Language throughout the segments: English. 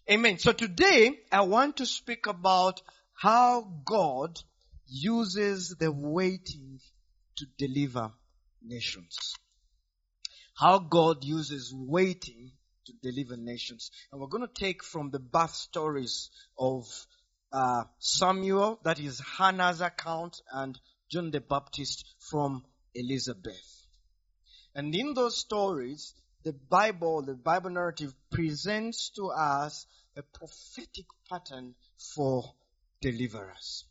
Amen. So today I want to speak about how God uses the waiting to deliver nations. How God uses waiting to deliver nations. And we're going to take from the birth stories of Samuel, that is Hannah's account, and John the Baptist from Elizabeth. And in those stories, the Bible narrative presents to us a prophetic pattern for deliverers.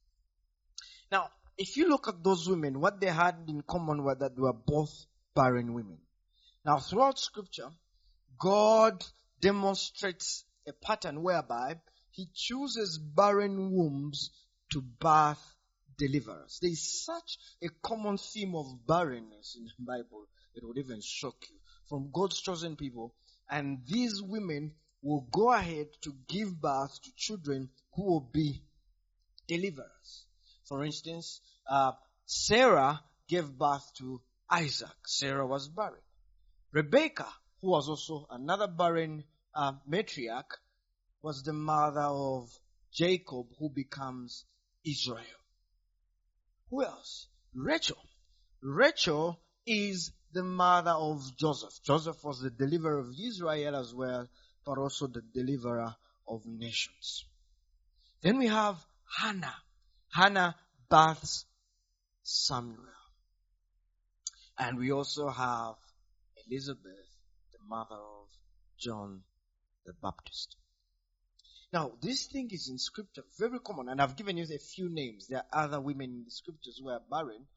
Now, if you look at those women, what they had in common was that they were both barren women. Now, throughout Scripture, God demonstrates a pattern whereby He chooses barren wombs to birth deliverers. There is such a common theme of barrenness in the Bible, it would even shock you. From God's chosen people, and these women will go ahead to give birth to children who will be deliverers. For instance, Sarah gave birth to Isaac. Sarah was barren. Rebekah, who was also another barren matriarch, was the mother of Jacob, who becomes Israel. Who else? Rachel. Rachel is the mother of Joseph. Joseph was the deliverer of Israel as well, but also the deliverer of nations. Then we have Hannah. Hannah births Samuel. And we also have Elizabeth, the mother of John the Baptist. Now, this thing is in Scripture very common, and I've given you a few names. There are other women in the Scriptures who are barren.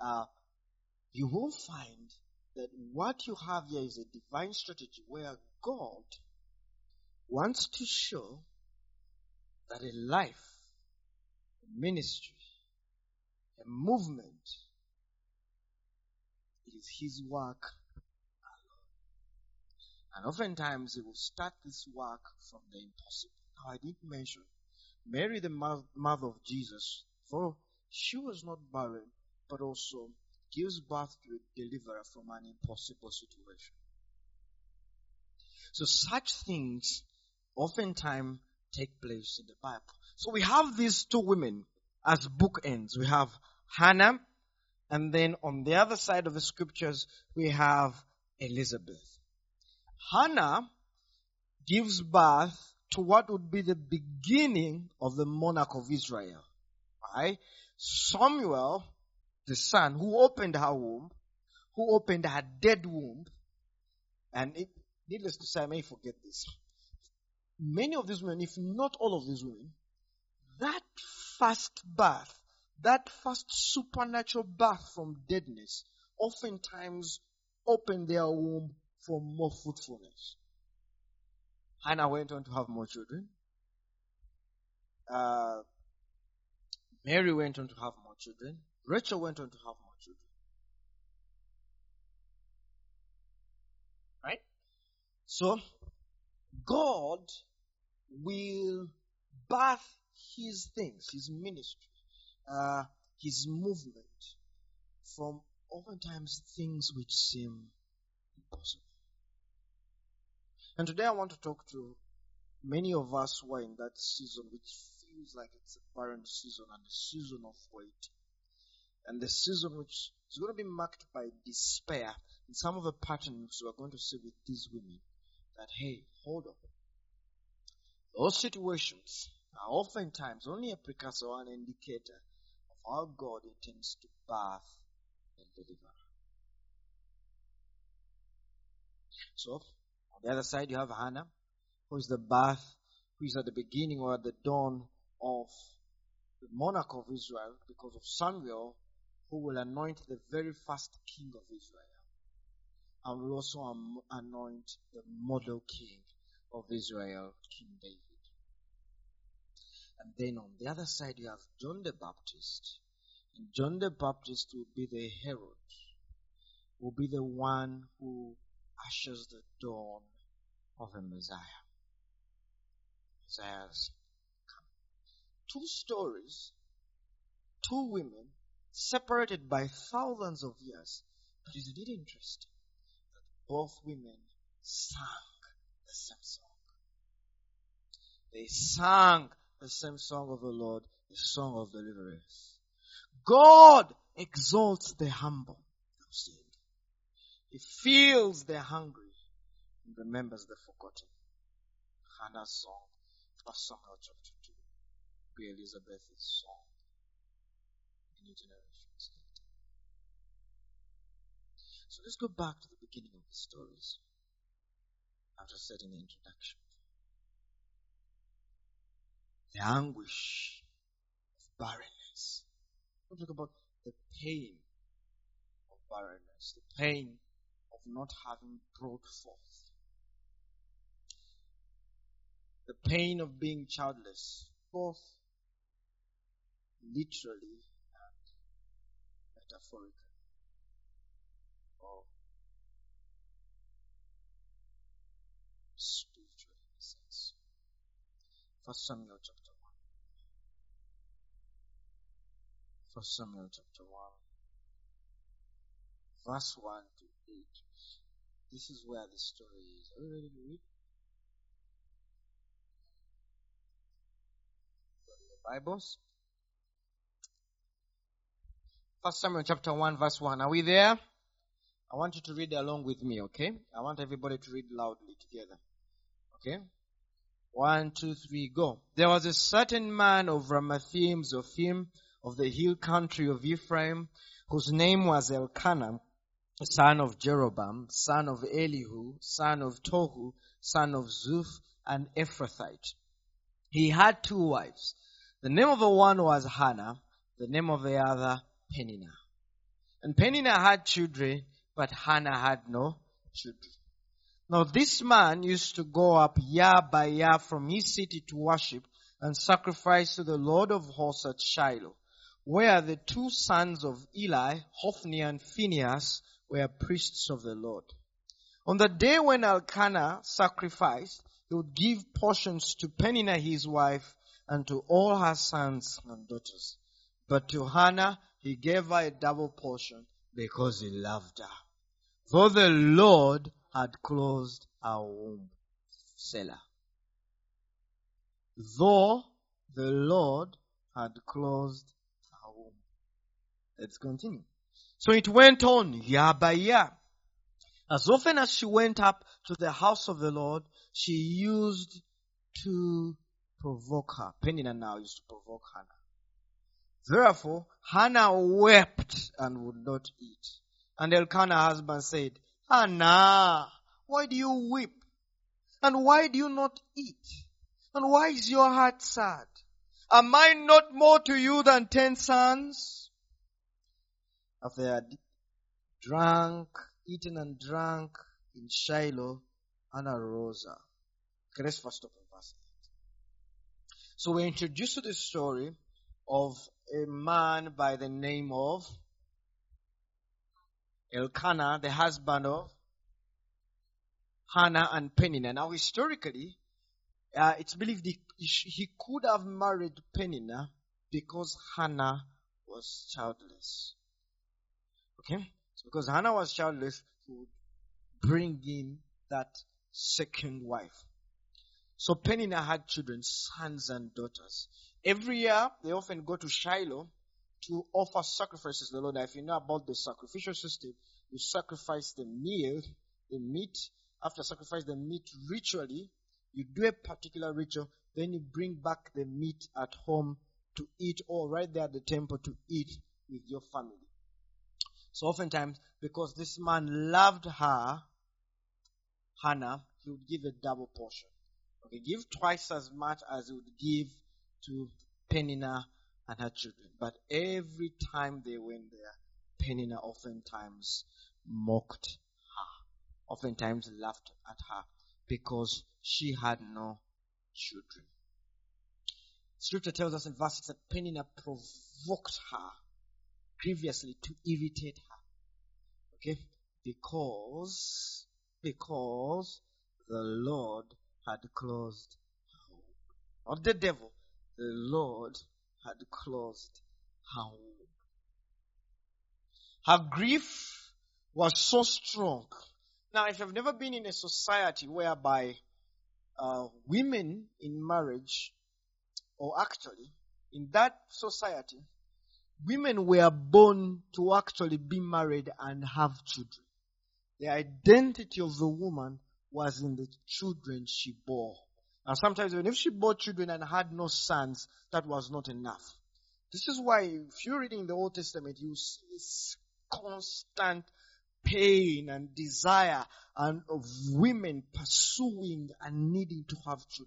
You will find that what you have here is a divine strategy where God wants to show that a life, a ministry, a movement is His work alone. And oftentimes He will start this work from the impossible. Now, I did mention Mary, the mother of Jesus, for she was not barren, but also gives birth to a deliverer from an impossible situation. So such things oftentimes take place in the Bible. So we have these two women as bookends. We have Hannah, and then on the other side of the Scriptures, we have Elizabeth. Hannah gives birth to what would be the beginning of the monarch of Israel. Right? Samuel, the son who opened her womb, who opened her dead womb, and needless to say, I may forget this. Many of these women, if not all of these women, that first birth, that first supernatural birth from deadness, oftentimes opened their womb for more fruitfulness. Hannah went on to have more children. Mary went on to have more children. Rachel went on to have more children. Right? So, God will birth His things, His ministry, His movement from oftentimes things which seem impossible. And today I want to talk to many of us who are in that season which feels like it's a barren season and a season of wait. And the season which is going to be marked by despair. And some of the patterns we're going to see with these women that, hey, hold on. Those situations are oftentimes only a precursor or an indicator of how God intends to birth and deliver. So, on the other side, you have Hannah, who is the birth, who is at the beginning or at the dawn of the monarch of Israel, because of Samuel, who will anoint the very first king of Israel. And will also anoint the model king of Israel, King David. And then on the other side, you have John the Baptist. And John the Baptist will be the herald, will be the one who ushers the dawn of a Messiah. Messiah's come. Two stories, two women, separated by thousands of years. But isn't it interesting that both women sang the same song? They sang the same song of the Lord, the song of deliverance. God exalts the humble. He feels the hungry and remembers the forgotten. Hannah's song, 1 Samuel chapter 2. Queen Elizabeth's song. Many generations later. So let's go back to the beginning of the stories. After setting the introduction. The anguish of barrenness. We'll talk about the pain of barrenness. The pain of not having brought forth. The pain of being childless. Both literally and metaphorically. Or spiritually in a sense. 1 Samuel chapter 1. 1 Samuel chapter 1. Verse 1 to 8. This is where the story is. Are you ready to read? Bibles. 1 Samuel chapter 1 verse 1. Are we there? I want you to read along with me, okay? I want everybody to read loudly together. Okay? 1, 2, 3, go. There was a certain man of Ramathaim Zophim of the hill country of Ephraim, whose name was Elkanah, son of Jeroboam, son of Elihu, son of Tohu, son of Zuph, an Ephrathite. He had 2 wives. The name of the one was Hannah, the name of the other Peninnah. And Peninnah had children, but Hannah had no children. Now this man used to go up year by year from his city to worship and sacrifice to the Lord of hosts at Shiloh, where the 2 sons of Eli, Hophni and Phinehas, were priests of the Lord. On the day when Elkanah sacrificed, he would give portions to Peninnah his wife and to all her sons and daughters. But to Hannah he gave her a double portion because he loved her. For the Lord had closed her womb. Selah. Though the Lord had closed her womb. Let's continue. So it went on year by year. As often as she went up to the house of the Lord, she used to provoke her. Peninnah now used to provoke Hannah. Therefore, Hannah wept and would not eat. And Elkanah, her husband, said, Hannah, why do you weep? And why do you not eat? And why is your heart sad? Am I not more to you than 10 sons? After they had eaten and drunk in Shiloh, Hannah rose up. Okay, let's first stop in verse 8. So we're introduced to the story of a man by the name of Elkanah, the husband of Hannah and Peninnah. Now historically, it's believed he could have married Peninnah because Hannah was childless. Okay? So because Hannah was childless, he would bring in that second wife. So Peninnah had children, sons and daughters. Every year, they often go to Shiloh to offer sacrifices to the Lord. Now, if you know about the sacrificial system, you sacrifice the meat. After sacrifice the meat ritually, you do a particular ritual, then you bring back the meat at home to eat, or right there at the temple to eat with your family. So oftentimes, because this man loved her, Hannah, he would give a double portion. Okay, give twice as much as he would give to Peninnah and her children. But every time they went there, Peninnah oftentimes mocked her, oftentimes laughed at her because she had no children. Scripture tells us in verse 6 that Peninnah provoked her grievously to irritate her. Okay? Because the Lord had closed her womb. Not the devil. The Lord had closed her womb. Her grief was so strong. Now, if you've never been in a society whereby women in marriage, or actually, in that society, women were born to actually be married and have children. The identity of the woman was in the children she bore. And sometimes even if she bore children and had no sons, that was not enough. This is why if you're reading the Old Testament, you see this constant pain and desire and of women pursuing and needing to have children.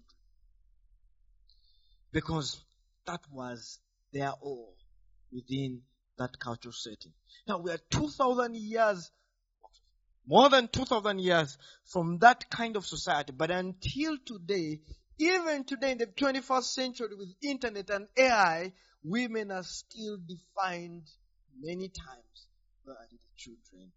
Because that was their all within that cultural setting. Now we are 2,000 years, more than 2,000 years from that kind of society. But until today, even today in the 21st century with internet and AI, women are still defined many times by the children.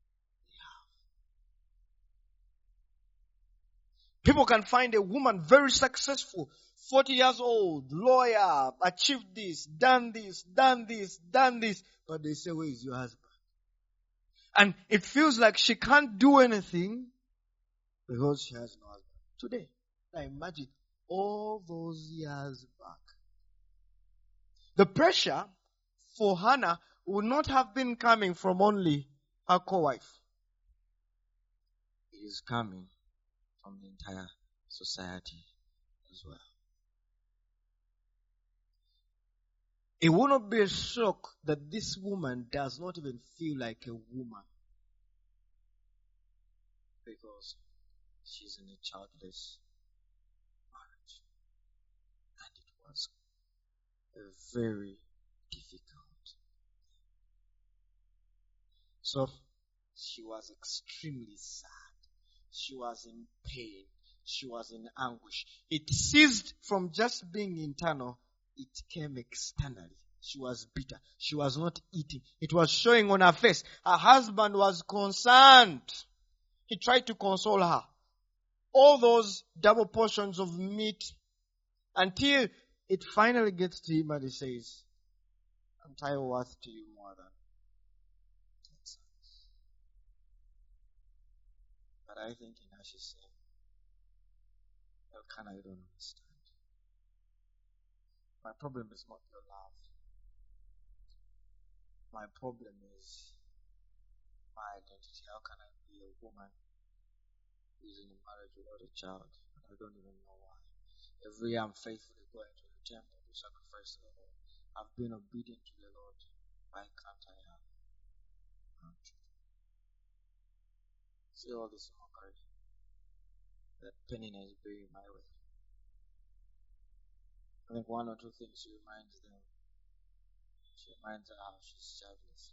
People can find a woman very successful, 40 years old, lawyer, achieved this, done this, done this, done this. But they say, where is your husband? And it feels like she can't do anything because she has no husband. Today, now imagine all those years back. The pressure for Hannah would not have been coming from only her co-wife. It is coming from the entire society as well. It will not be a shock that this woman does not even feel like a woman because she's in a childless marriage. And it was a very difficult. So she was extremely sad. She was in pain. She was in anguish. It ceased from just being internal. It came externally. She was bitter. She was not eating. It was showing on her face. Her husband was concerned. He tried to console her. All those double portions of meat until it finally gets to him and he says, I'm tired worth to you more than 10 sons. But I think in her she said, Elkanah, you don't understand. My problem is not your love. My problem is my identity. How can I be a woman who is in a marriage without a child? And I don't even know why. Every year I'm faithfully going to the temple to sacrifice to the Lord. I've been obedient to the Lord. Why can't I have children? See all this mockery that Penina is bringing my way. I think one or two things she reminds them. She reminds her how she's childless.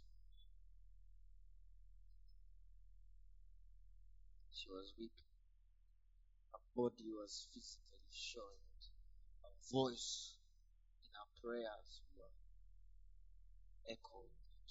She was weak. Her body was physically showing it. Her voice in her prayers were echoing it.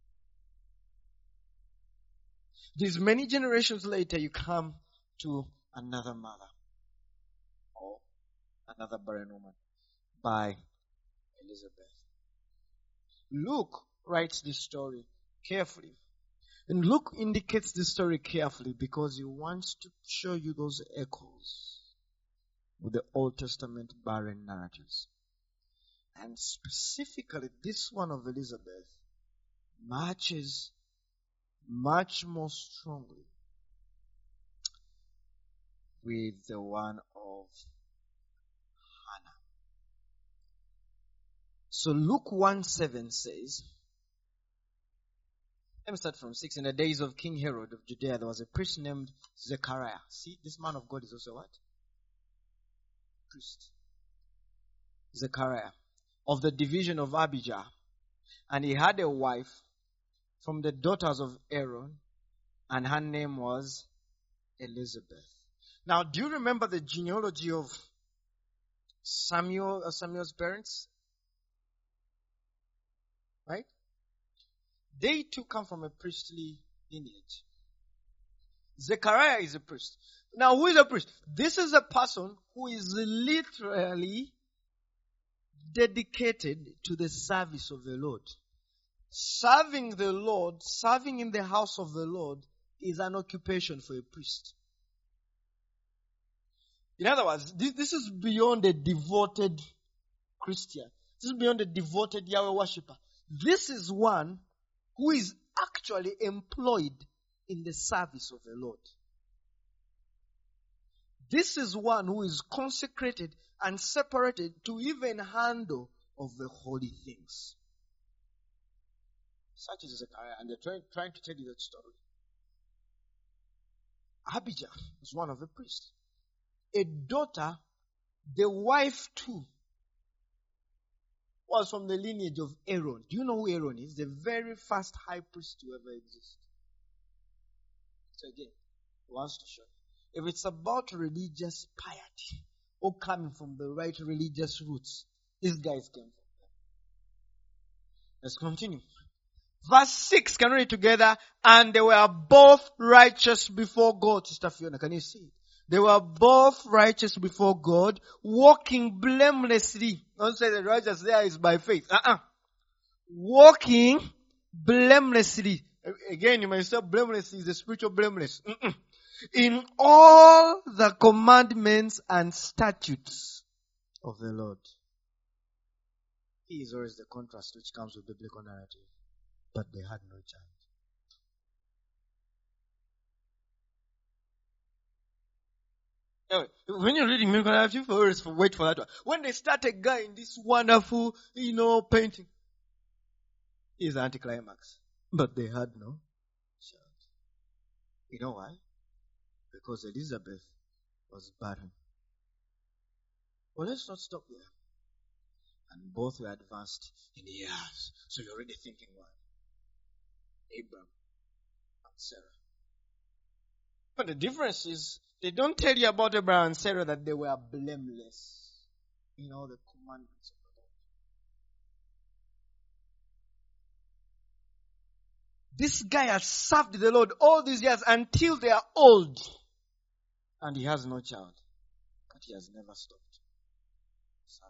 These many generations later, you come to another mother or another barren woman by Elizabeth. Luke writes this story carefully. And Luke indicates this story carefully because he wants to show you those echoes with the Old Testament barren narratives. And specifically, this one of Elizabeth matches much more strongly with the one of Hannah. So Luke 1:7 says, let me start from 6. In the days of King Herod of Judea, there was a priest named Zechariah. See, this man of God is also what? Priest. Zechariah. Of the division of Abijah. And he had a wife from the daughters of Aaron, and her name was Elizabeth. Now, do you remember the genealogy of Samuel's parents? Right? They too come from a priestly lineage. Zechariah is a priest. Now, who is a priest? This is a person who is literally dedicated to the service of the Lord. Serving the Lord, serving in the house of the Lord is an occupation for a priest. In other words, this is beyond a devoted Christian. This is beyond a devoted Yahweh worshipper. This is one who is actually employed in the service of the Lord. This is one who is consecrated and separated to even handle of the holy things. Such is Zechariah, and they're trying to tell you that story. Abijah was one of the priests. A daughter, the wife too, was from the lineage of Aaron. Do you know who Aaron is? The very first high priest to ever exist. So again, he wants to show you. If it's about religious piety or coming from the right religious roots, these guys came from them. Let's continue. Verse 6, can we read together? And they were both righteous before God. Sister Fiona, can you see it? They were both righteous before God, walking blamelessly. Don't say the righteous there is by faith. Walking blamelessly. Again, you may say blameless is the spiritual blameless. In all the commandments and statutes of the Lord. He is always the contrast which comes with biblical narrative. But they had no child. Anyway, when you're reading biblical narrative, always wait for that one. When they start a guy in this wonderful, painting, is the anticlimax. But they had no child. You know why? Because Elizabeth was barren. Well, let's not stop there. And both were advanced in years. So you're already thinking why? Abraham and Sarah. But the difference is, they don't tell you about Abraham and Sarah that they were blameless in all the commandments of the Lord. This guy has served the Lord all these years until they are old. And he has no child. But he has never stopped serving.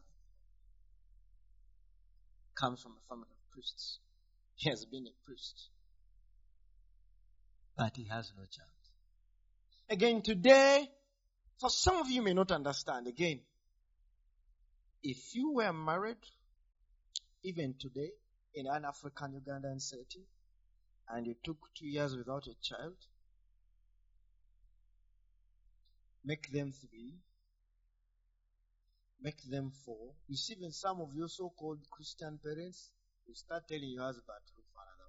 Comes from a family of priests. He has been a priest. But he has no child. Again, today, for some of you may not understand, again, if you were married, even today, in an African Ugandan setting, and you took 2 years without a child, make them 3, make them 4. You see, even some of your so-called Christian parents will start telling your husband to look for another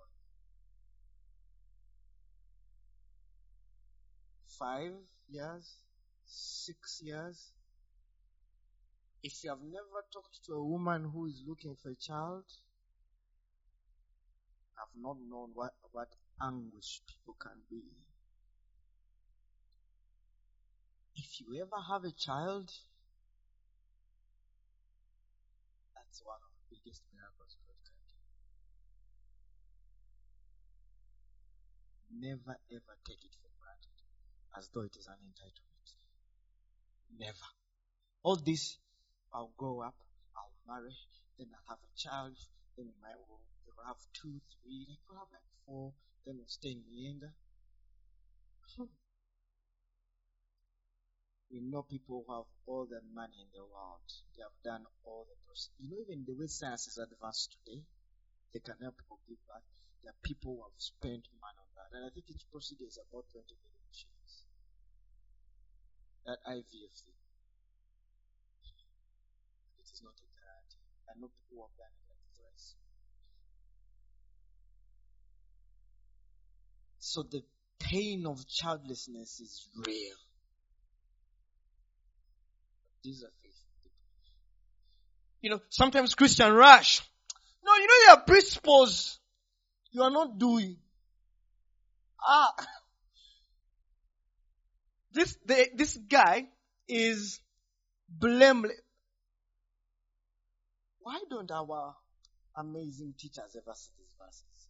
one. 5 years, 6 years. If you have never talked to a woman who is looking for a child, I've not known what anguish people can be. If you ever have a child, that's one of the biggest miracles God can do. Never ever take it for granted as though it is an entitlement. Never. All this, I'll grow up, I'll marry, then I'll have a child, then they'll have 2, 3, they could have like 4, then we'll stay in Mienga. We know people who have all the money in the world. They have done all the process. Even the way science is advanced today, they can help people give back. There are people who have spent money on that. And I think each procedure is about 20 million shillings. That IVF thing. It is not a guarantee. I know people who have done it like thrice. So the pain of childlessness is real. These are faithful people. Sometimes Christian rush. No, you are principles. You are not doing. This guy is blameless. Why don't our amazing teachers ever see these verses?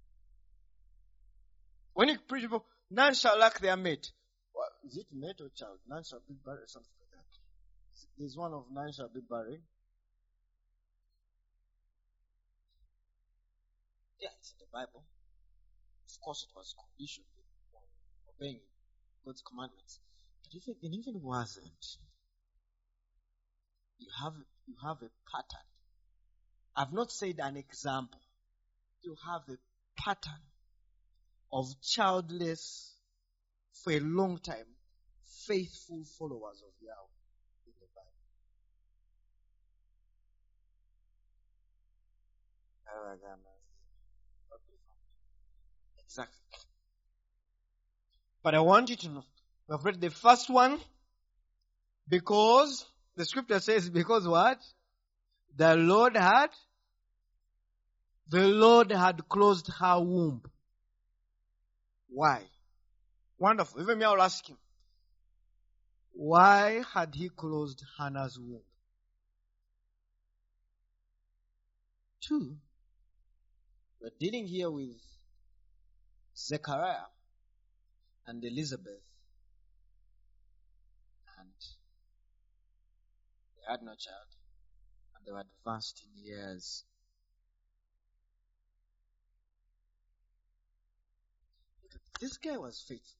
When you preach people, none shall lack their mate. Well, is it mate or child? None shall be barren, something like that. There's one of none shall be barren. Yeah, it's in the Bible. Of course, it was conditioned on obeying God's commandments. But if it wasn't, you have a pattern. I've not said an example. You have a pattern of childless, for a long time, faithful followers of Yahweh in the Bible. Exactly. But I want you to know, we have read the first one because the scripture says, because what? The Lord had closed her womb. Why? Wonderful. Even me, I will ask him. Why had he closed Hannah's womb? 2, we're dealing here with Zechariah and Elizabeth, and they had no child, and they were advanced in years. This guy was faithful.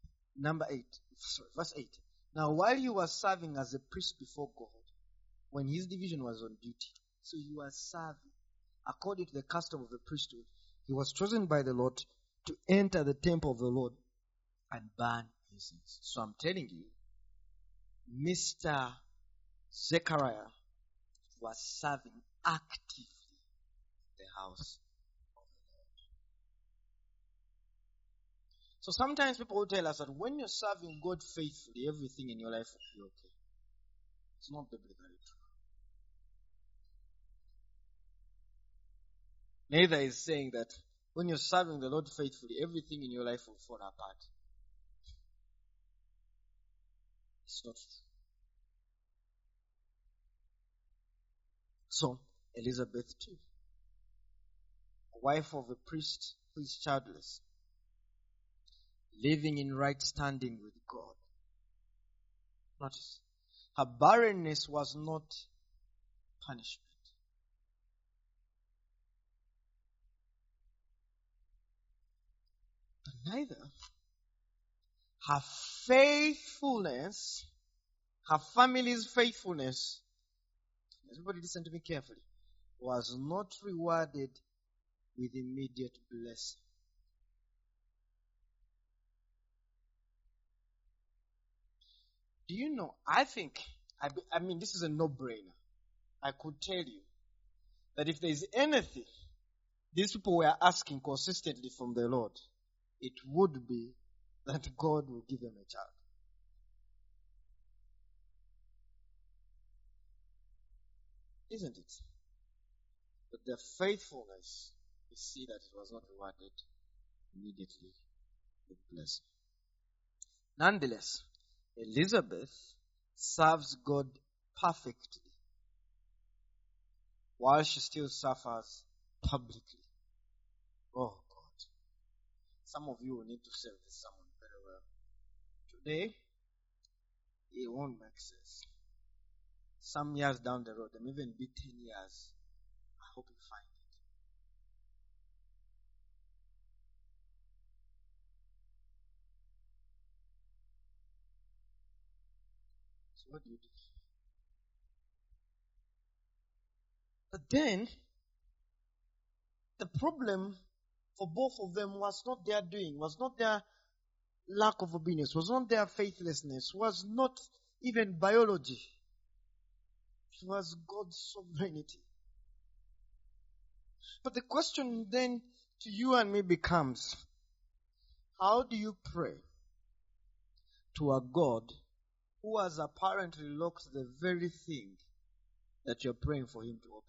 Verse 8. Now, while he was serving as a priest before God, when his division was on duty, so he was serving according to the custom of the priesthood, he was chosen by the Lord to enter the temple of the Lord and burn incense. So I'm telling you, Mr. Zechariah was serving actively the house of the Lord. So sometimes people will tell us that when you're serving God faithfully, everything in your life will be okay. It's not biblically true. Neither is saying that when you're serving the Lord faithfully, everything in your life will fall apart. It's not true. So, Elizabeth too, wife of a priest who is childless, living in right standing with God. Notice, her barrenness was not punishment. But neither her faithfulness, her family's faithfulness, everybody listen to me carefully, was not rewarded with immediate blessing. Do you know, I mean, this is a no-brainer. I could tell you that if there is anything these people were asking consistently from the Lord, it would be that God will give them a child. Isn't it? But their faithfulness, we see that it was not rewarded immediately with blessing. Nonetheless, Elizabeth serves God perfectly while she still suffers publicly. Oh God. Some of you will need to serve this someone very well. Today, it won't make sense. Some years down the road, and even be 10 years, I hope you find it. So what do you do? But then, the problem for both of them was not their doing, was not their lack of obedience, was not their faithlessness, was not even biology. It was God's sovereignty. But the question then to you and me becomes, how do you pray to a God who has apparently locked the very thing that you're praying for him to open?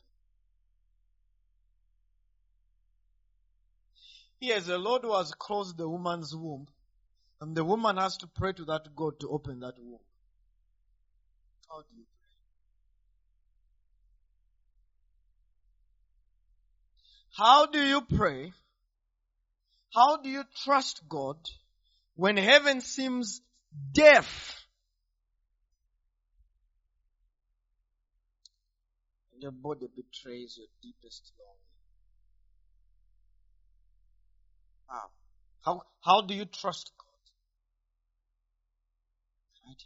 Yes, the Lord who has closed the woman's womb, and the woman has to pray to that God to open that womb. How do you pray? How do you pray? How do you trust God when heaven seems deaf? And your body betrays your deepest longing. How do you trust God? Right?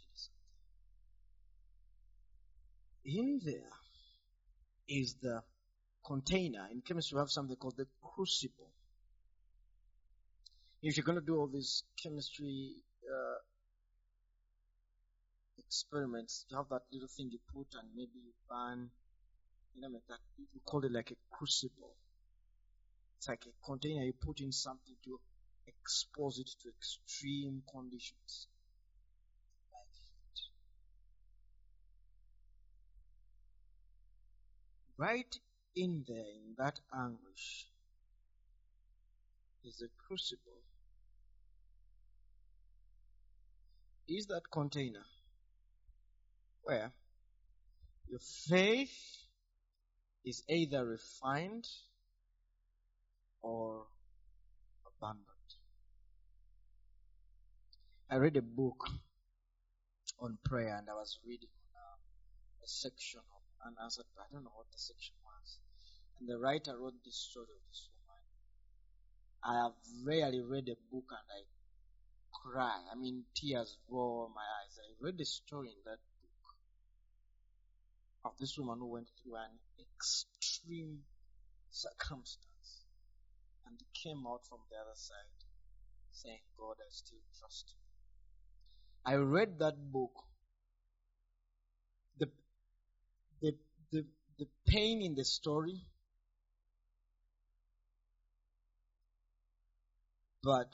In there is the container. In chemistry, we have something called the crucible. If you're going to do all these chemistry experiments, you have that little thing you put and maybe you burn, like that. You call it like a crucible. It's like a container you put in something to expose it to extreme conditions. Right in there, in that anguish, is a crucible. Is that container where your faith is either refined or abandoned. I read a book on prayer, and I was reading a section of unanswered prayer. I don't know what the section was. And the writer wrote this story of this woman. I have rarely read a book and I cry. Tears roll my eyes. I read the story in that book of this woman who went through an extreme circumstance and came out from the other side saying, God, I still trust you. I read that book. The pain in the story, but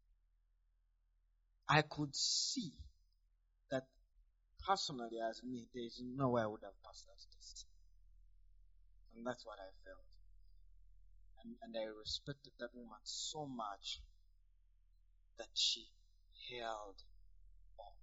I could see that personally as me, there is no way I would have passed that test. And that's what I felt. And I respected that woman so much that she held on.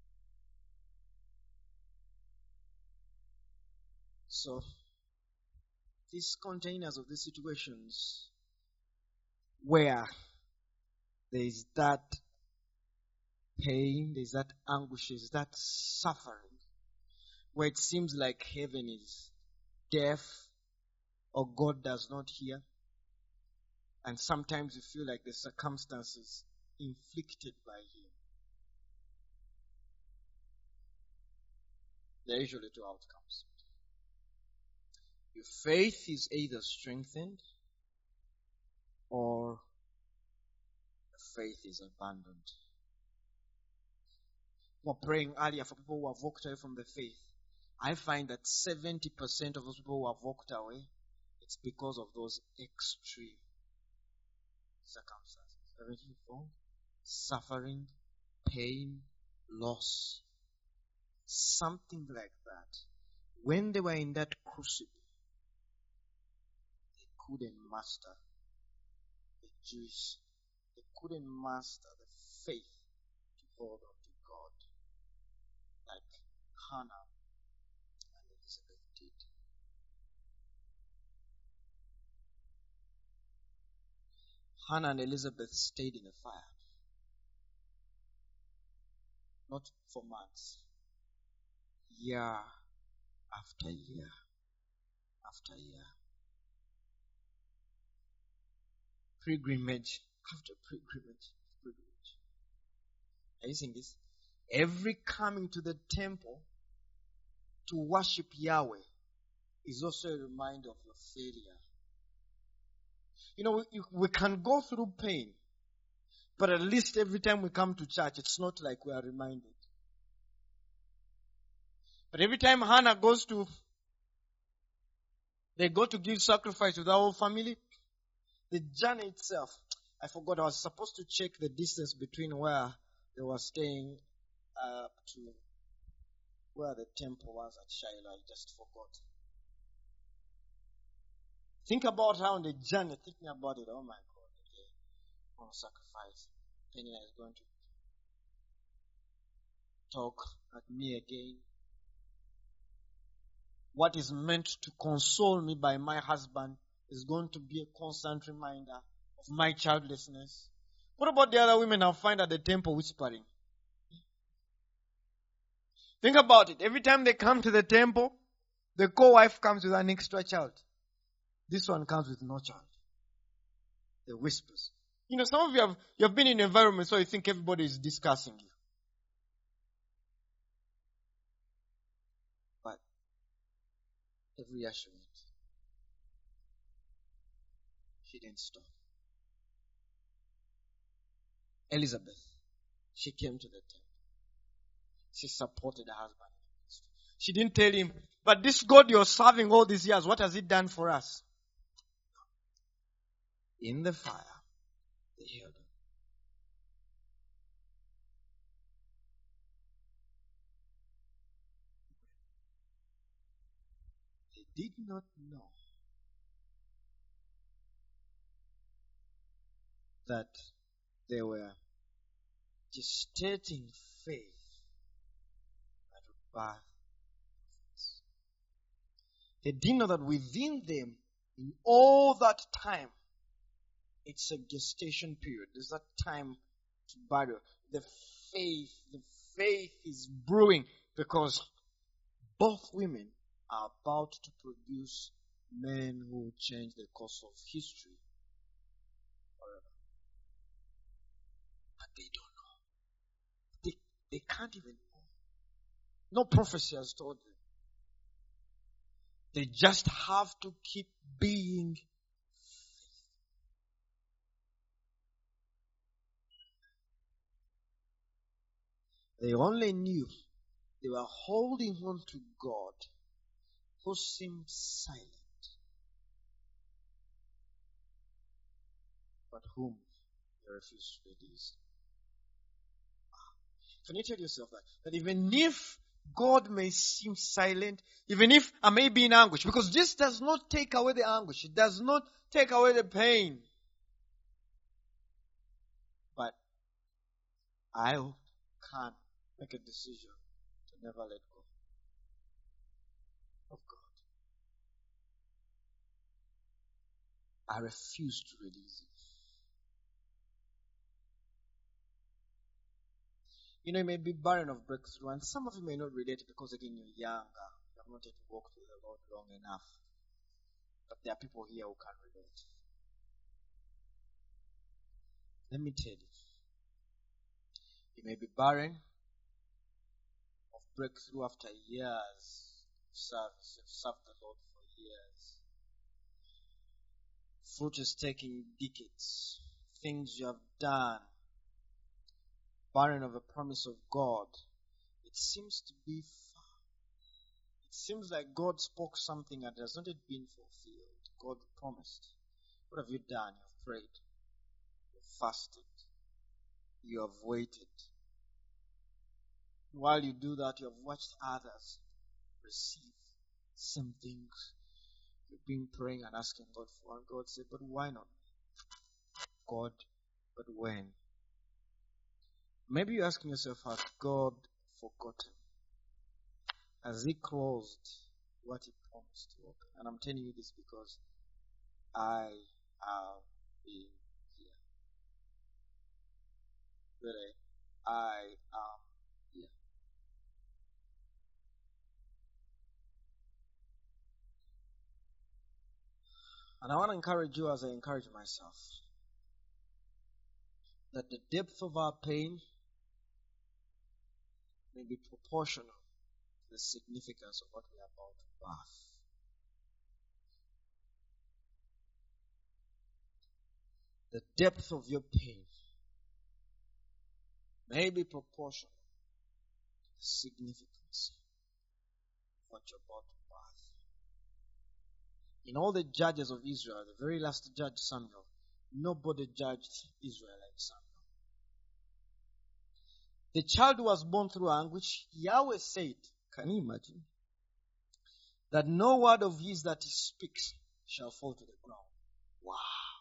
So, these containers of these situations where there is that pain, there is that anguish, there is that suffering, where it seems like heaven is deaf or God does not hear. And sometimes you feel like the circumstances inflicted by Him. There are usually two outcomes. Your faith is either strengthened or your faith is abandoned. We were praying earlier for people who have walked away from the faith. I find that 70% of those people who have walked away, it's because of those extreme circumstances. Suffering, pain, loss, something like that. When they were in that crucible, they couldn't master the Jews. They couldn't master the faith to hold on to God like Hannah and Elizabeth did. Hannah and Elizabeth stayed in the fire. Not for months. Year after year after year. Pilgrimage after pilgrimage. Are you seeing this? Every coming to the temple to worship Yahweh is also a reminder of your failure. We can go through pain, but at least every time we come to church, it's not like we are reminded. But every time Hannah they go to give sacrifice with our whole family, the journey itself, I forgot, I was supposed to check the distance between where they were staying to where the temple was at Shiloh. I just forgot. Think about how on the journey, thinking about it, oh my God, okay, I'm going to sacrifice. Penny is going to talk at me again. What is meant to console me by my husband is going to be a constant reminder of my childlessness. What about the other women I find at the temple whispering? Think about it. Every time they come to the temple, the co-wife comes with an extra child. This one comes with no child. The whispers. Some of you have been in environments where you think everybody is discussing you. Every year she went. She didn't stop. Elizabeth, she came to the temple. She supported her husband. She didn't tell him, but this God you're serving all these years, what has it done for us? In the fire, they held him. They did not know that they were gestating faith that would birth. They didn't know that within them, in all that time, it's a gestation period. There's that time to battle. The faith is brewing because both women are about to produce men who will change the course of history forever. But they don't know. They can't even know. No prophecy has told them. They just have to keep being faithful. They only knew they were holding on to God who seemed silent, but whom they refused to release. Can you tell yourself that even if God may seem silent, even if I may be in anguish, because this does not take away the anguish, it does not take away the pain, but I can make a decision to never let go of God. I refuse to release it. You know, you may be barren of breakthrough, and some of you may not relate because again you're younger, you have not yet walked with the Lord long enough. But there are people here who can relate. Let me tell you, you may be barren of breakthrough after years of service. You've served the Lord for years. Fruit is taking decades. Things you have done. Barren of a promise of God. It seems to be far. It seems like God spoke something and has not yet been fulfilled. God promised. What have you done? You've prayed. You've fasted. You have waited. While you do that, you have watched others receive some things you've been praying and asking God for. And God said, but why not? God, but when? Maybe you're asking yourself, has God forgotten? Has He closed what He promised to open? And I'm telling you this because I have been here. Really, I am here. And I want to encourage you as I encourage myself that the depth of our pain may be proportional to the significance of what we are about to birth. The depth of your pain may be proportional to the significance of what you're about to birth. In all the judges of Israel, the very last judge, Samuel, nobody judged Israel like Samuel. The child who was born through anguish, Yahweh said, can you imagine? That no word of his that he speaks shall fall to the ground. Wow.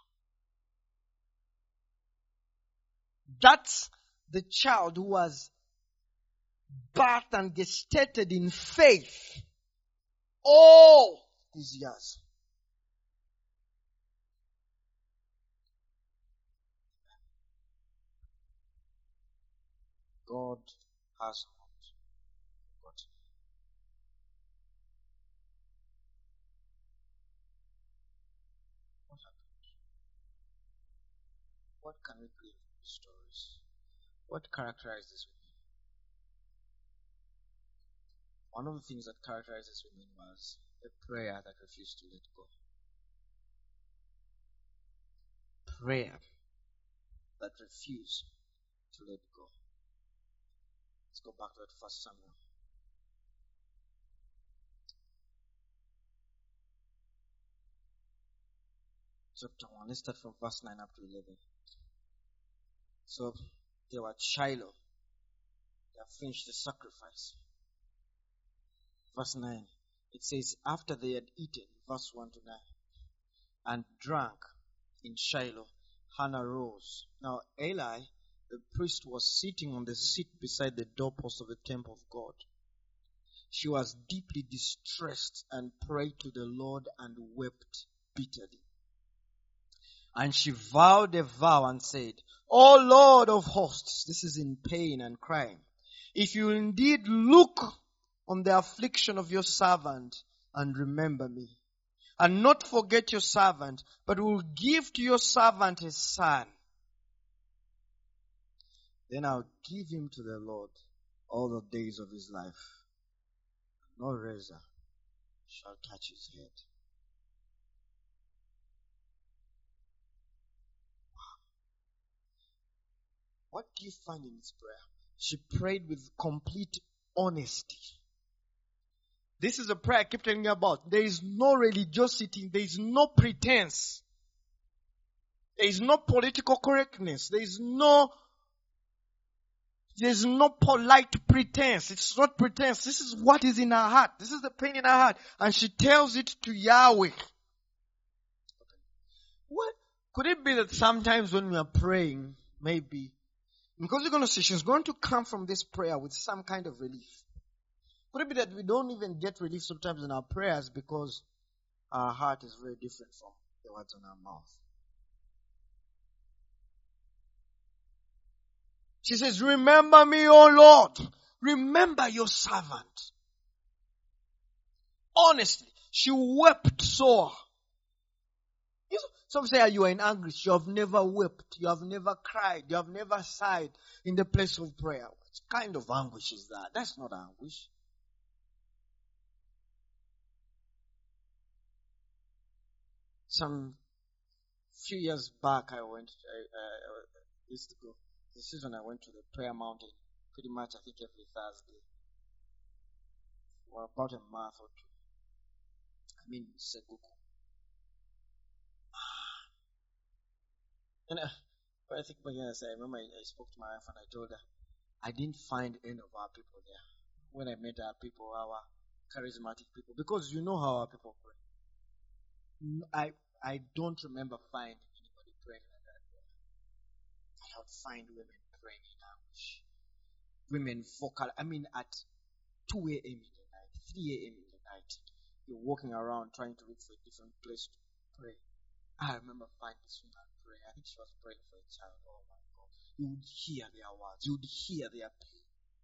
That's the child who was birthed and gestated in faith all these years. God has not forgotten. What happened? What can we glean from these stories? What characterizes this with me? One of the things that characterizes women was a prayer that refused to let go. Prayer that refused to let go. Let's go back to that 1 Samuel. Chapter 1. Let's start from verse 9 up to 11. So, they were at Shiloh. They have finished the sacrifice. Verse 9. It says, after they had eaten, verse 1 to 9, and drank in Shiloh, Hannah rose. Now Eli, the priest, was sitting on the seat beside the doorpost of the temple of God. She was deeply distressed and prayed to the Lord and wept bitterly. And she vowed a vow and said, O Lord of hosts, this is in pain and crying, if you indeed look on the affliction of your servant and remember me, and not forget your servant, but will give to your servant a son, then I'll give him to the Lord all the days of his life. No razor shall touch his head. What do you find in this prayer? She prayed with complete honesty. This is a prayer I keep telling you about. There is no religiosity. There is no pretense. There is no political correctness. There is no polite pretense. It's not pretense. This is what is in her heart. This is the pain in her heart. And she tells it to Yahweh. What? Could it be that sometimes when we are praying, maybe, because you're going to see, she's going to come from this prayer with some kind of relief. Could it be that we don't even get relief sometimes in our prayers because our heart is very different from the words on our mouth? She says, remember me, O Lord. Remember your servant. Honestly, she wept sore. Some say you are in anguish. You have never wept. You have never cried. You have never sighed in the place of prayer. What kind of anguish is that? That's not anguish. Some few years back, I used to go. The season I went to the prayer mountain pretty much, I think, every Thursday for about a month or two. I'm in Seguku. And I think I remember I spoke to my wife and I told her I didn't find any of our people there. When I met our people, our charismatic people, because you know how our people pray. I don't remember finding anybody praying like that. I would find women praying in anguish. Women vocal. At 2 a.m. in the night, 3 a.m. in the night, you're walking around trying to look for a different place to pray. I remember finding this woman praying. I think she was praying for a child. Oh my God. You would hear their words. You would hear their pain.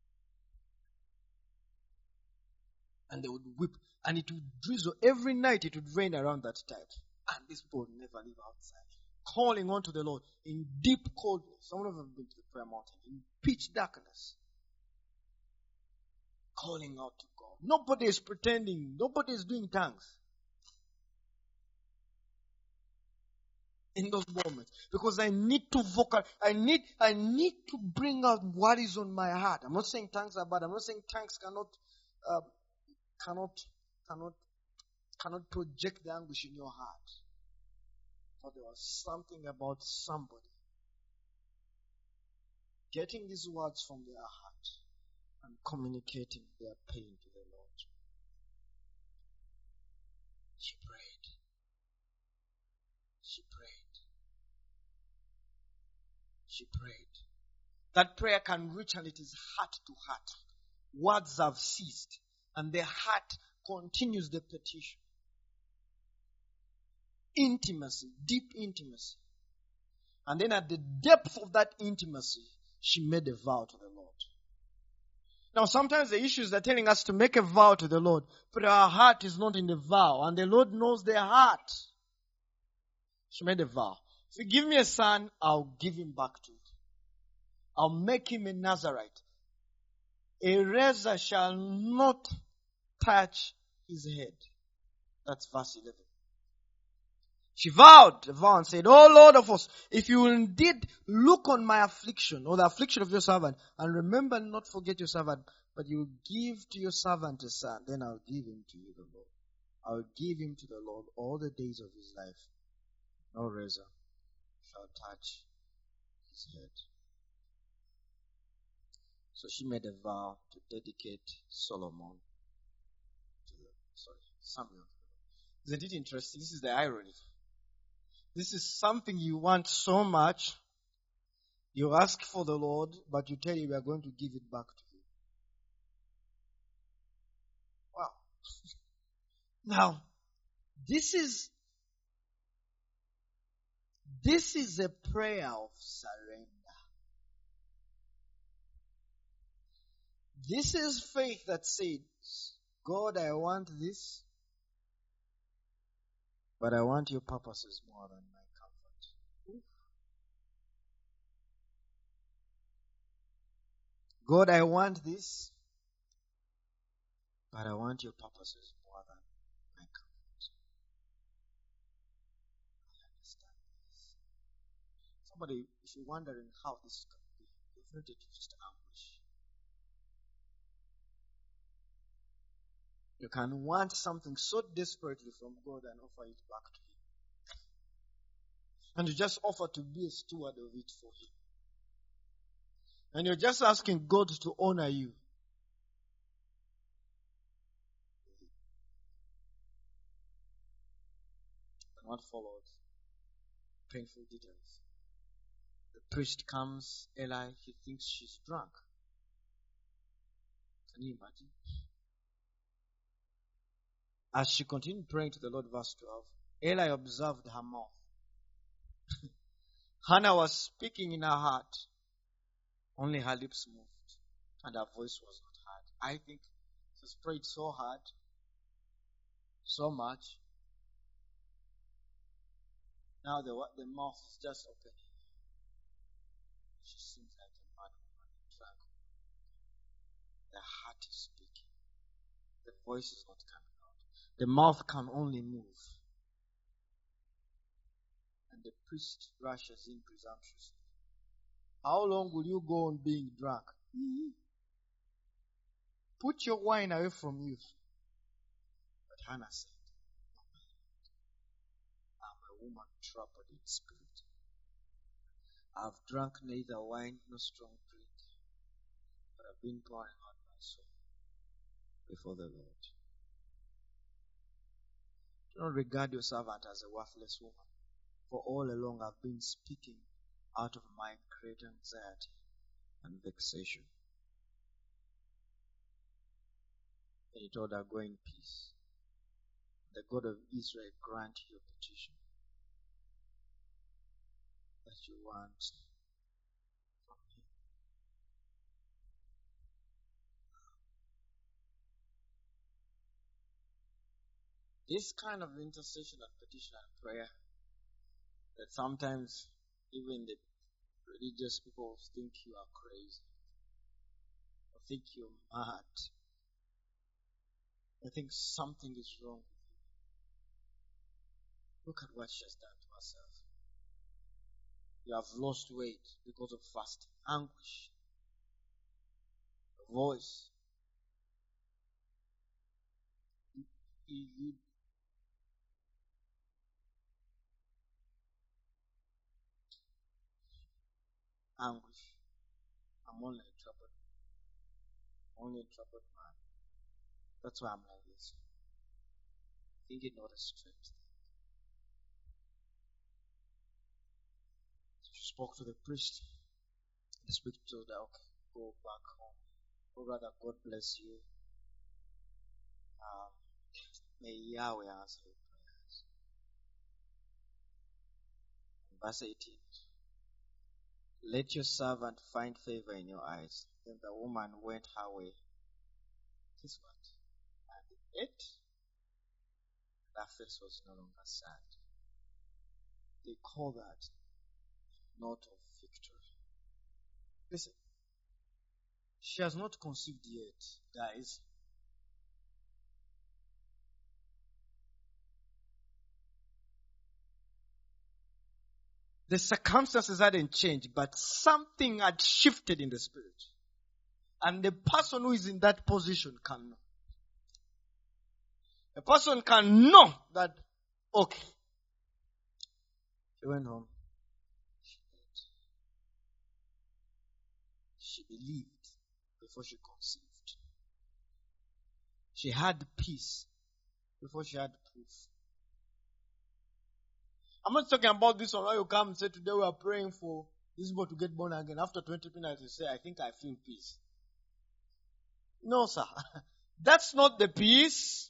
And they would weep. And it would drizzle. Every night it would rain around that time. And these people would never leave outside. Calling on to the Lord in deep coldness. Some of them have been to the prayer mountain. In pitch darkness. Calling out to God. Nobody is pretending. Nobody is doing tongues. In those moments. Because I need to I need to bring out what is on my heart. I'm not saying tongues are bad. I'm not saying tongues cannot project the anguish in your heart. But there was something about somebody getting these words from their heart and communicating their pain to the Lord. She prayed. She prayed. She prayed. That prayer can reach, and it is heart to heart. Words have ceased, and the heart continues the petition. Intimacy, deep intimacy. And then at the depth of that intimacy, she made a vow to the Lord. Now sometimes the issues are telling us to make a vow to the Lord, but our heart is not in the vow, and the Lord knows their heart. She made a vow. If you give me a son, I'll give him back to you. I'll make him a Nazarite. A razor shall not touch his head. That's verse 11. She vowed a vow and said, "O Lord of hosts, if you will indeed look on my affliction, or the affliction of your servant, and remember not forget your servant, but you will give to your servant a son, then I'll give him to you, the Lord. I'll give him to the Lord all the days of his life. No razor shall touch his head." So she made a vow to dedicate Samuel. Isn't it interesting? This is the irony. This is something you want so much. You ask for the Lord, but you tell him we are going to give it back to you. Wow. Now, this is a prayer of surrender. This is faith that says, God, I want this, but I want your purposes more than my comfort. God, I want this, but I want your purposes more than my comfort. I understand this. Somebody, if you're wondering how this can be, definitely just anguish. You can want something so desperately from God and offer it back to Him. And you just offer to be a steward of it for Him. And you're just asking God to honor you. And what followed? Painful details. The priest comes, Eli, he thinks she's drunk. Can you imagine? As she continued praying to the Lord, verse 12, Eli observed her mouth. Hannah was speaking in her heart. Only her lips moved, and her voice was not heard. I think she prayed so hard, so much. Now the mouth is just open. She seems like a mad woman drunk. The heart is speaking. The voice is not coming out. The mouth can only move. And the priest rushes in presumptuously. How long will you go on being drunk? Put your wine away from you. But Hannah said, I'm a woman troubled in spirit. I've drunk neither wine nor strong drink, but I've been pouring out my soul before the Lord. Do not regard your servant as a worthless woman, for all along I've been speaking out of my great anxiety and vexation. And he told her, go in peace. The God of Israel grant your petition that you want from him. This kind of intercession and petition and prayer that sometimes even the religious people think you are crazy or think you're mad. I think something is wrong with you. Look at what she has done to herself. You have lost weight because of fasting, anguish, voice. Anguish. I'm only a troubled man. That's why I'm like this. Think it not a strange thing. She spoke to the priest. The spirit told her, okay, go back home. Or rather, God bless you. May Yahweh answer your prayers. Verse 18. Let your servant find favor in your eyes. Then the woman went her way. Guess what? And ate. Her face was no longer sad. They call that note of victory. Listen. She has not conceived yet, guys. The circumstances hadn't changed, but something had shifted in the spirit. And the person who is in that position can know. The person can know that, okay. She went home. She believed before she conceived. She had peace before she had proof. I'm not talking about this one where you come and say, today we are praying for this boy to get born again. After 20 minutes you say, I think I feel peace. No, sir. That's not the peace.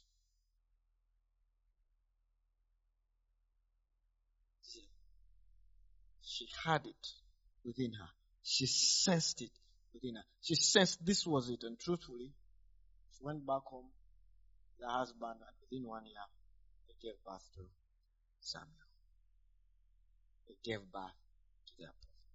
She had it within her. She sensed it within her. She sensed this was it. And truthfully, she went back home, the husband, and within 1 year, they gave birth to Samuel. They gave birth to their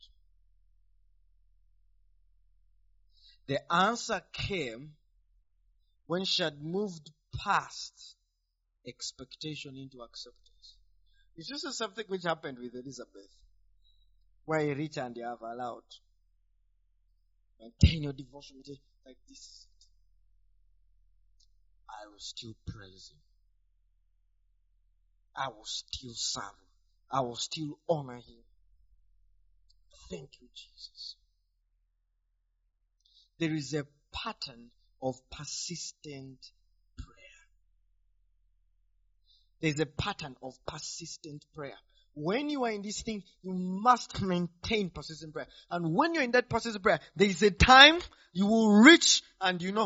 prophet. The answer came when she had moved past expectation into acceptance. It's just something which happened with Elizabeth, where he reached and they have allowed. Maintain your devotion like this. I will still praise him. I will still serve him. I will still honor him. Thank you, Jesus. There is a pattern of persistent prayer. There's a pattern of persistent prayer. When you are in this thing, you must maintain persistent prayer. And when you're in that persistent prayer, there is a time you will reach and you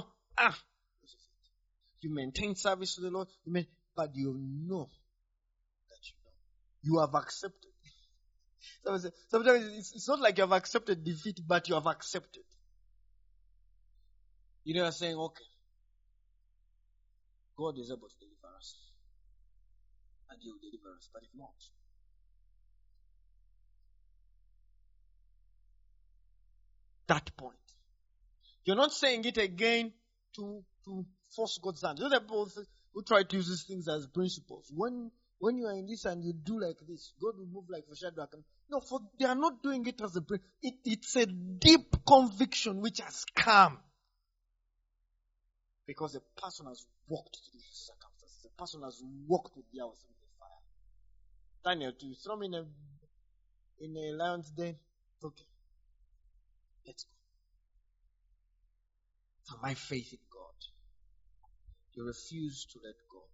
maintain service to the Lord, but you know that you have accepted. Sometimes it's not like you have accepted defeat, but you have accepted. You are saying, okay, God is able to deliver us. And He will deliver us, but if not, that point. You're not saying it again to force God's hand. Those are people who try to use these things as principles. When you are in this and you do like this, God will move like for Shadrach. No, they are not doing it as a principle. It's a deep conviction which has come. Because the person has walked through the circumstances. The person has walked with the hours in the fire. Daniel, to throw me in a lion's den, okay. Let's go. For my faith in God, you refuse to let go.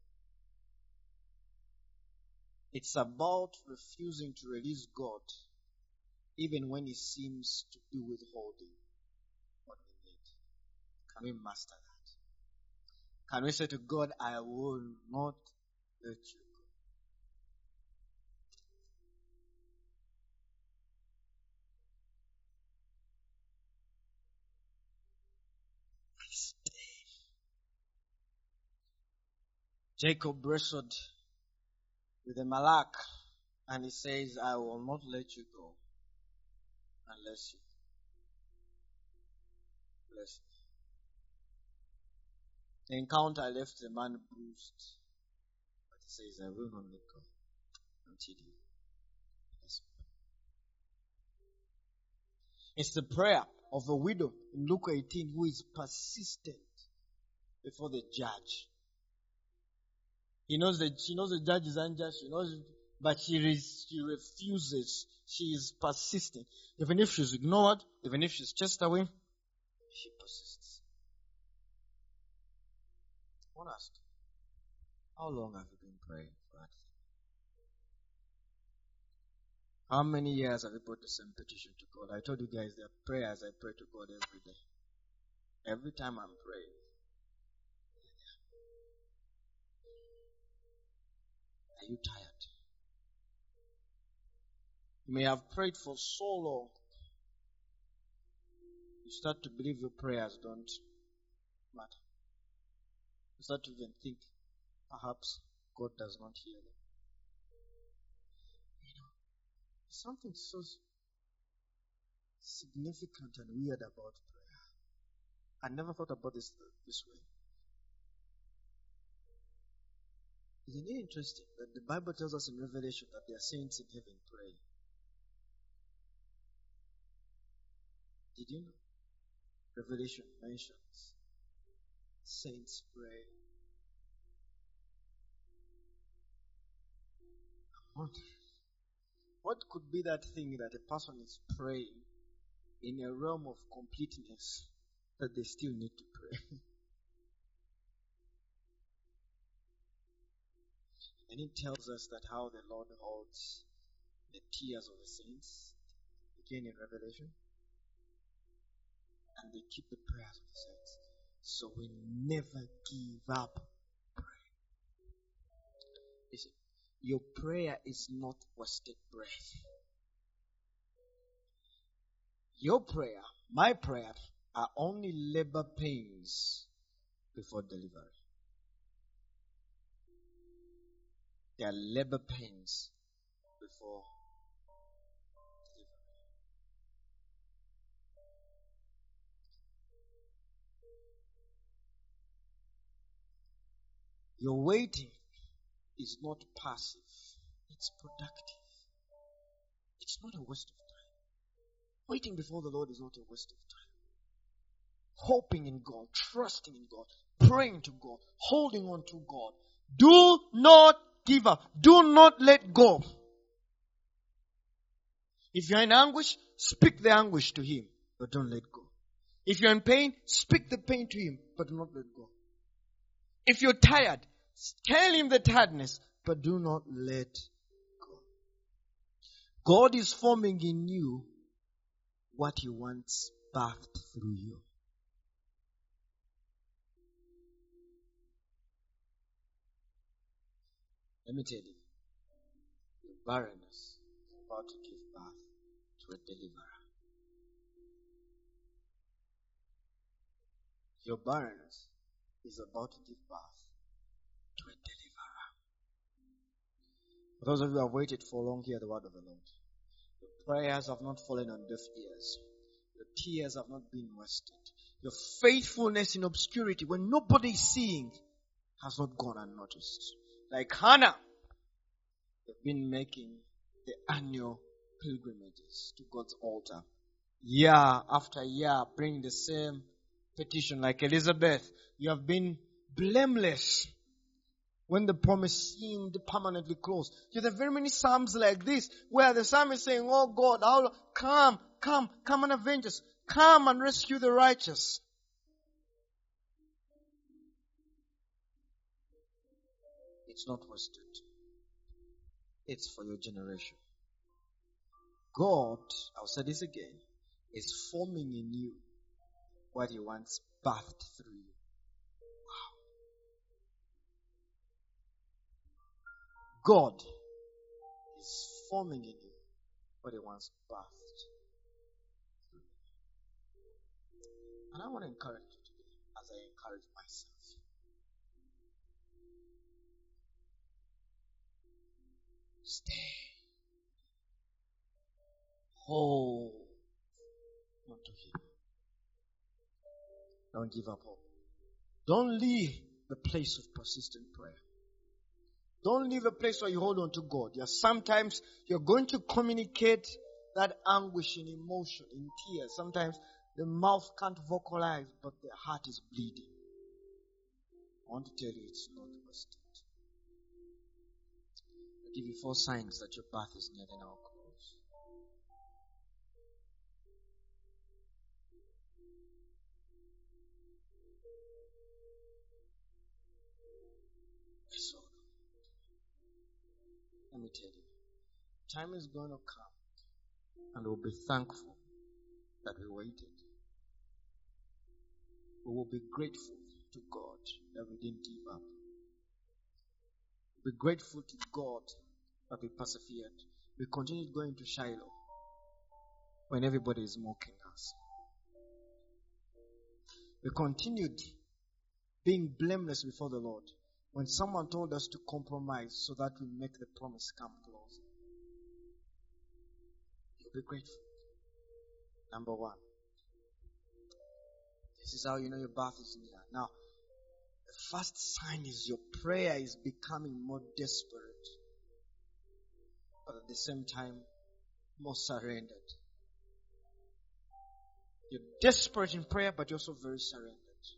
It's about refusing to release God, even when He seems to be withholding what we need. Can we master that? Can we say to God, I will not let you go? Jacob wrestled with the Malak, and he says, I will not let you go unless you bless me. The encounter left the man bruised, but he says, I will not let go until you bless me. It's the prayer of a widow in Luke 18 who is persistent before the judge. She knows the judge is unjust. She knows, but she refuses. She is persistent. Even if she's ignored, even if she's chased away, she persists. I want to ask, how long have you been praying for that thing? How many years have you put the same petition to God? I told you guys there are prayers I pray to God every day. Every time I'm praying. Are you tired? You may have prayed for so long. You start to believe your prayers don't matter. You start to even think, perhaps God does not hear them. Something so significant and weird about prayer. I never thought about this way. Isn't it interesting that the Bible tells us in Revelation that there are saints in heaven praying? Did you know? Revelation mentions saints pray. What could be that thing that a person is praying in a realm of completeness that they still need to pray? And it tells us that how the Lord holds the tears of the saints, again in Revelation, and they keep the prayers of the saints. So we never give up praying. Listen, your prayer is not wasted breath. Your prayer, my prayer, are only labor pains before delivery. They are labor pains before delivery. Your waiting is not passive, it's productive. It's not a waste of time. Waiting before the Lord is not a waste of time. Hoping in God, trusting in God, praying to God, holding on to God. Do not give up. Do not let go. If you're in anguish, speak the anguish to Him, but don't let go. If you're in pain, speak the pain to Him, but do not let go. If you're tired, tell Him the tiredness, but do not let go. God is forming in you what He wants birthed through you. Let me tell you, your barrenness is about to give birth to a deliverer. Your barrenness is about to give birth to a deliverer. For those of you who have waited for long, hear the word of the Lord. Your prayers have not fallen on deaf ears. Your tears have not been wasted. Your faithfulness in obscurity, when nobody is seeing, has not gone unnoticed. Like Hannah, they've been making the annual pilgrimages to God's altar. Year after year, bring the same petition. Like Elizabeth, you have been blameless when the promise seemed permanently closed. There are very many psalms like this where the psalmist is saying, oh God, come and avenge us. Come and rescue the righteous. It's not wasted. It's for your generation. God, I'll say this again, is forming in you what He wants birthed through you. Wow. God is forming in you what He wants birthed through you. And I want to encourage you today, as I encourage myself. Stay. Hold on to Him. Don't give up hope. Don't leave the place of persistent prayer. Don't leave a place where you hold on to God. Sometimes you're going to communicate that anguish in emotion, in tears. Sometimes the mouth can't vocalize, but the heart is bleeding. I want to tell you it's not wasted. I'll give you 4 signs that your birth is near, then I'll close. So, let me tell you, time is going to come and we'll be thankful that we waited. We will be grateful to God that we didn't give up. We'll be grateful to God that we persevered. We continued going to Shiloh when everybody is mocking us. We continued being blameless before the Lord when someone told us to compromise so that we make the promise come closer. You'll be grateful. Number 1. This is how you know your birth is near. Now, the first sign is your prayer is becoming more desperate, but at the same time, more surrendered. You're desperate in prayer, but you're also very surrendered.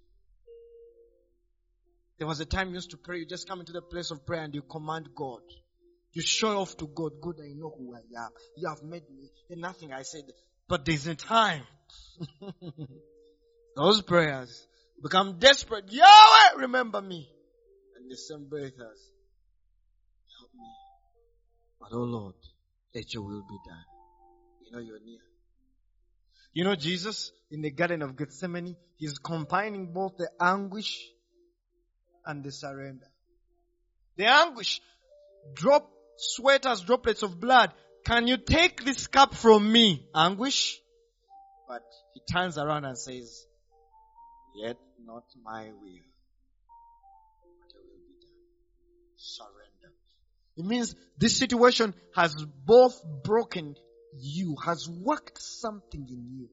There was a time you used to pray, you just come into the place of prayer and you command God. You show off to God, God, I know who I am. You have made me. And nothing I said. But there's a time. Those prayers become desperate. Yahweh, remember me. And the same breath as, help me. But oh Lord, let your will be done. You know you're near. You know Jesus in the Garden of Gethsemane, he's combining both the anguish and the surrender. The anguish, sweat as droplets of blood. Can you take this cup from me? Anguish. But he turns around and says, yet not my will, but your will be done. Surrender. It means this situation has both broken you, has worked something in you.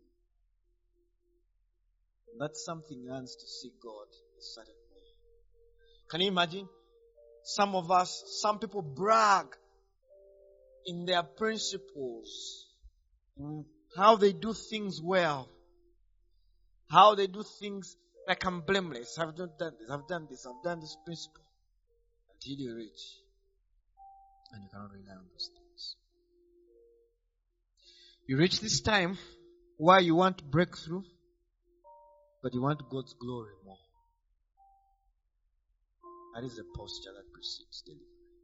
That something yearns to see God a certain way. Can you imagine? Some people brag in their principles, in how they do things well, how they do things like I'm blameless. I've not done this, I've done this, I've done this principle. Until you reach, and you cannot rely on those things. You reach this time where you want breakthrough, but you want God's glory more. That is the posture that precedes deliverance.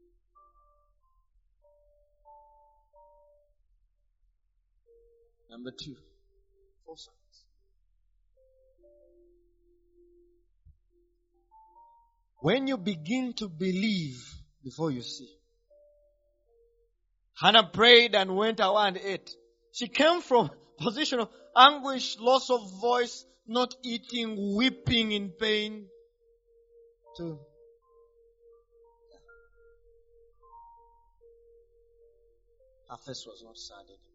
Number 2, foresight. When you begin to believe before you see. Hannah prayed and went away and ate. She came from a position of anguish, loss of voice, not eating, weeping in pain, to her face was not sad anymore.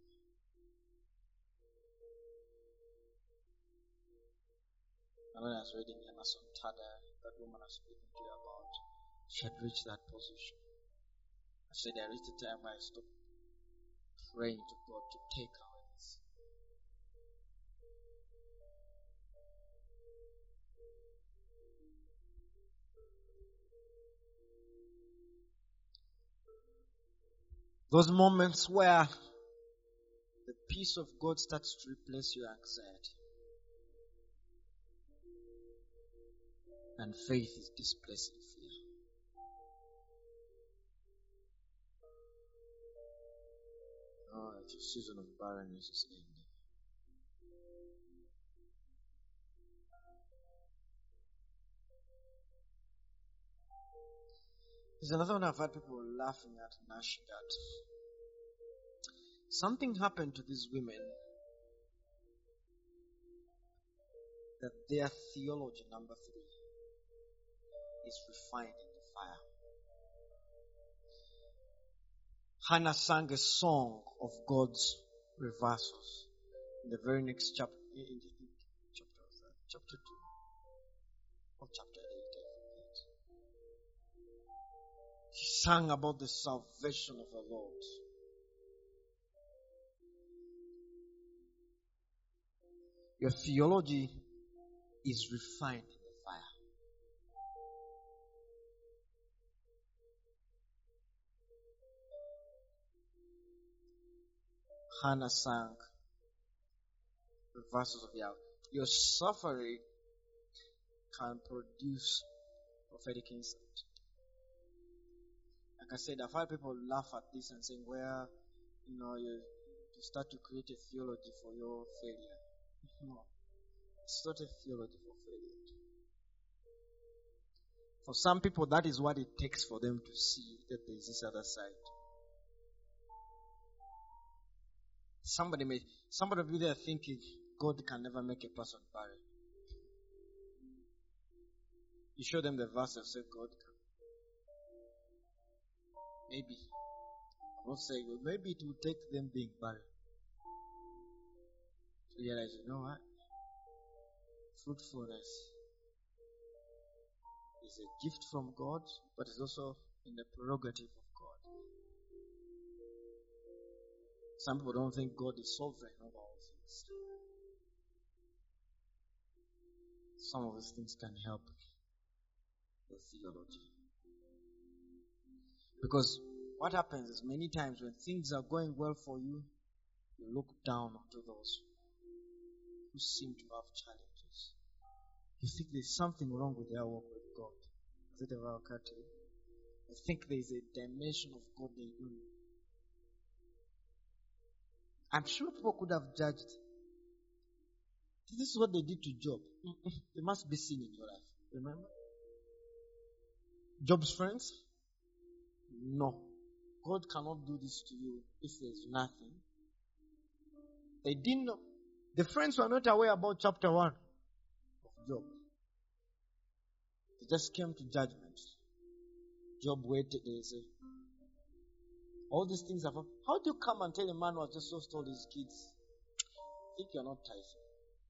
And when I was reading Emerson Tada, that woman I was speaking to you about, she had reached that position. I said, I reached the time where I stopped praying to God to take away this. Those moments where the peace of God starts to replace your anxiety. And faith is displacing fear. Oh, your season of barrenness is ending. There's another one I've had people laughing at, gnashing at. Something happened to these women that their theology, number 3, is refined in the fire. Hannah sang a song of God's reversals in the very next chapter, chapter 2 or chapter 8. She sang about the salvation of the Lord. Your theology is refined in the fire. Hannah sang the verses of Yahweh. Your suffering can produce prophetic insight. Like I said, I've had people laugh at this and saying, well, you start to create a theology for your failure. No, it's not a theology for failure. For some people, that is what it takes for them to see that there is this other side. Somebody will be there thinking God can never make a person barren. You show them the verse and say God can. Maybe. I'm not saying, well, maybe it will take them being barren to realize, you know what? Fruitfulness is a gift from God, but it's also in the prerogative of God. Some people don't think God is sovereign over all things. Some of these things can help the theology. Because what happens is many times when things are going well for you, you look down onto those who seem to have challenges. You think there's something wrong with their walk with God. Has it ever occurred to you? I think there's a dimension of God they don't know. I'm sure people could have judged. This is what they did to Job. There must be sin in your life. Remember? Job's friends? No. God cannot do this to you if there's nothing. They didn't know. The friends were not aware about chapter 1 of Job. They just came to judgment. Job waited. They say, all these things have happened. How do you come and tell a man who has just lost all his kids? I think you're not tithing.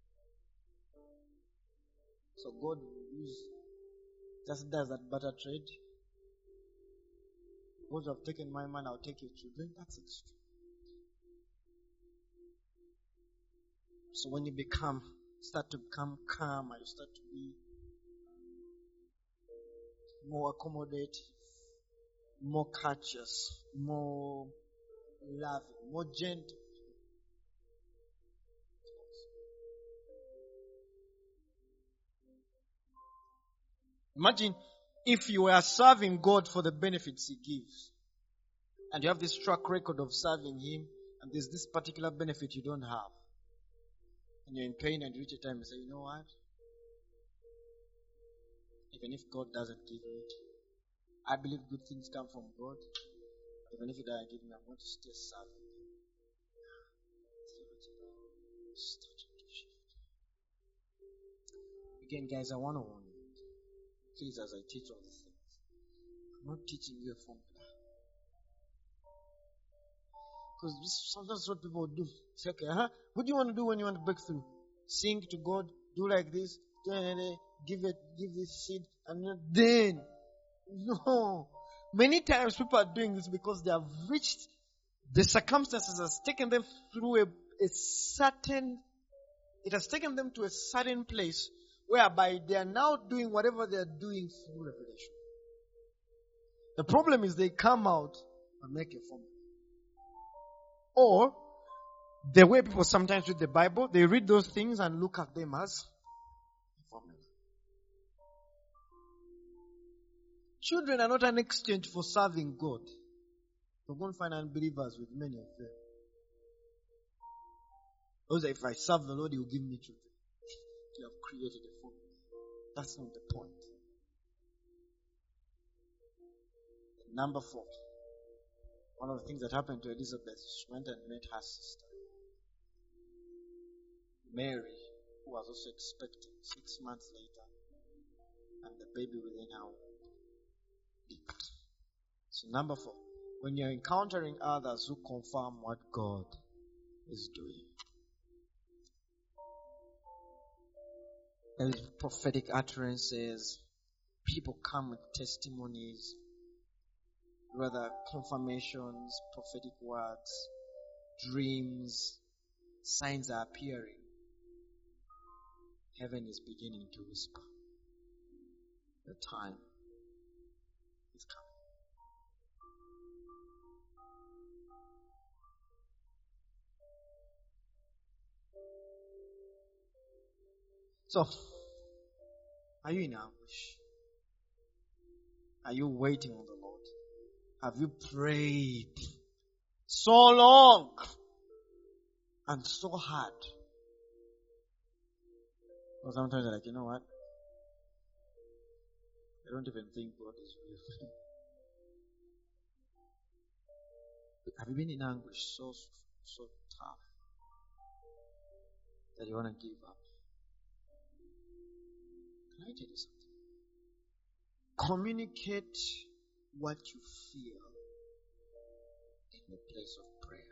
So God just does that barter trade. God, you have taken my man, I'll take your children. That's extreme. So when you start to become calm, and you start to be more accommodative, more courteous, more loving, more gentle. Imagine if you were serving God for the benefits He gives, and you have this track record of serving Him, and there's this particular benefit you don't have, and you're in pain, and you reach a time and say, you know what? Even if God doesn't give me it, I believe good things come from God. Even if He doesn't give me, I'm going to stay serving Him. Again, guys, I want to warn you. Please, as I teach all these things, I'm not teaching you a formula. Because sometimes what people do. Say, okay, what do you want to do when you want to break through? Sing to God, do like this, give this seed, and then. No. Many times people are doing this because they have reached, the circumstances has taken them through it has taken them to a certain place whereby they are now doing whatever they are doing through revelation. The problem is they come out and make a formula. Or, the way people sometimes read the Bible, they read those things and look at them as a formula. Children are not an exchange for serving God. You're going to find unbelievers with many of them. Those if I serve the Lord, He will give me children. You have created a formula. That's not the point. Number 4. One of the things that happened to Elizabeth, she went and met her sister, Mary, who was also expecting 6 months later, and the baby within her womb. So number 4, when you're encountering others who confirm what God is doing, there's prophetic utterances, people come with testimonies, rather confirmations, prophetic words, dreams, signs are appearing. Heaven is beginning to whisper. The time is coming. So, are you in anguish? Are you waiting on the Lord? Have you prayed so long and so hard? Or sometimes you're like, you know what? I don't even think God is real. Have you been in anguish so tough that you want to give up? Can I tell you something? Communicate what you feel in the place of prayer.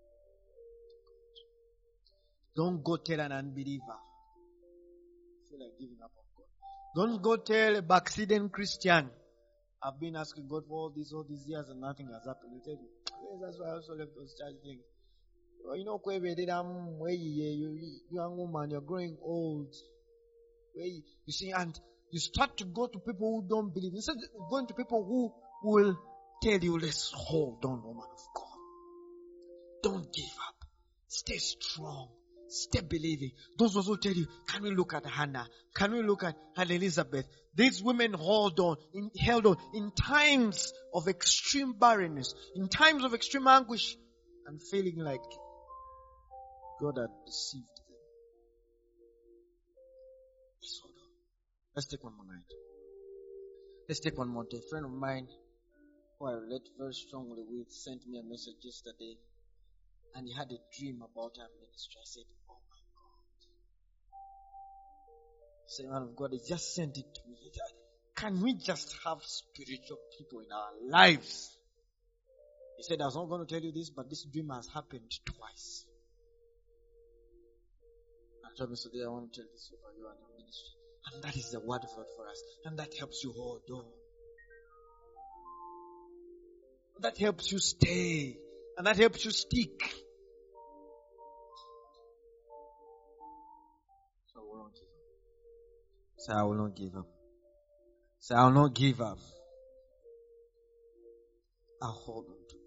Don't go tell an unbeliever. Feel like giving up on God. Don't go tell a backslidden Christian, I've been asking God for all these years and nothing has happened. You tell me, yes, that's why I also left those church things. Well, you know, young woman, you're growing old. Where you see, and you start to go to people who don't believe. Instead of going to people who will tell you, let's hold on, woman of God. Don't give up. Stay strong. Stay believing. Those who tell you, can we look at Hannah? Can we look at Elizabeth? These women held on in times of extreme barrenness, in times of extreme anguish, and feeling like God had deceived them. Let's hold on. Let's take one more night. Let's take one more day. A friend of mine, who I relate very strongly with, sent me a message yesterday, and he had a dream about our ministry. I said, oh my God. I said, man of God, he just sent it to me. Can we just have spiritual people in our lives? He said, I was not going to tell you this, but this dream has happened twice. And told me today, I want to tell this over you and your ministry. And that is the word of God for us. And that helps you hold on. That helps you stay. And that helps you stick. So we won't give up. Say, I will not give up. Say, I will not give up. I'll hold on to